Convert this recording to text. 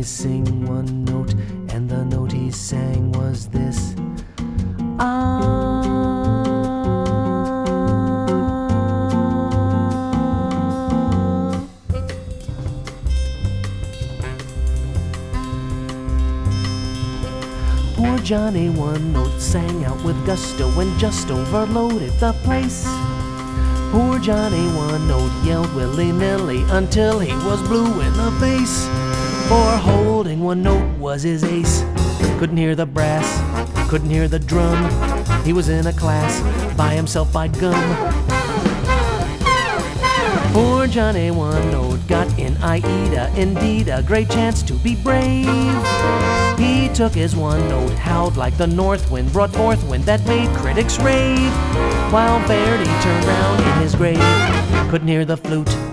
sing one note, and the note he sang was this. Poor Johnny One Note sang out with gusto and just overloaded the place. Poor Johnny One Note yelled willy-nilly until he was blue in the face. For holding one note was his ace. Couldn't hear the brass, couldn't hear the drum. He was in a class by himself, by gum. Poor Johnny One Note got in Aida, indeed a great chance to be brave. He took his one note, howled like the north wind, brought forth wind that made critics rave. While Verdi turned round in his grave, couldn't hear the flute,